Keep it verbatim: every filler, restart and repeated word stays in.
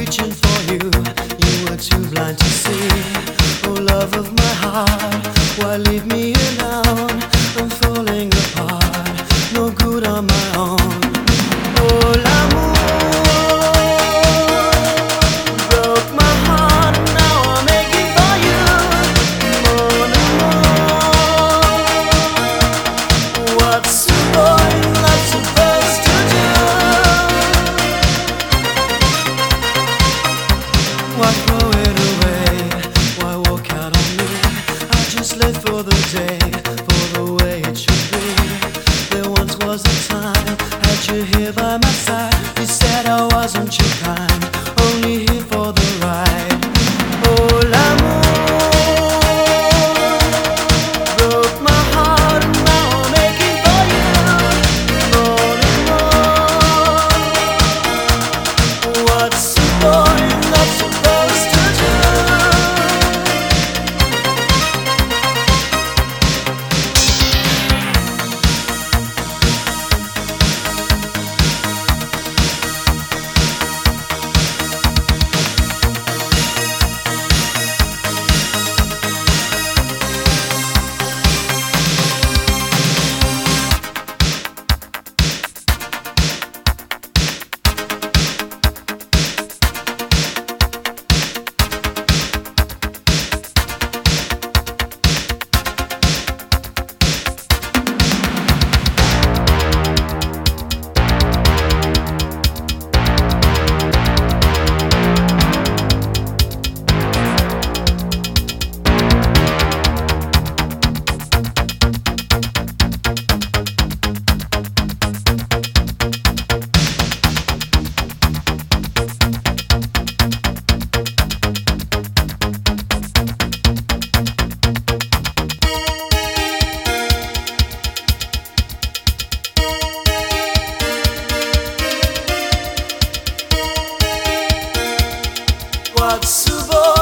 reaching for you, you were too blind to see. Oh, love of my heart, why leave me alone? I'm falling apart, no good on my own. Oh, l'amour broke my heart, and now I'm aching for you. Mon amour, what's a boy in love supposed to do? Why throw it away? Why walk out on me? I just live for the day, for the way it should be. There once was a time, had you here by my side. You said I wasn't your kind, only here for the ride. Oh, l'amour broke my heart, and now I'm aching for you. Mon amour, what's a boy not supposed to do? What's a boy?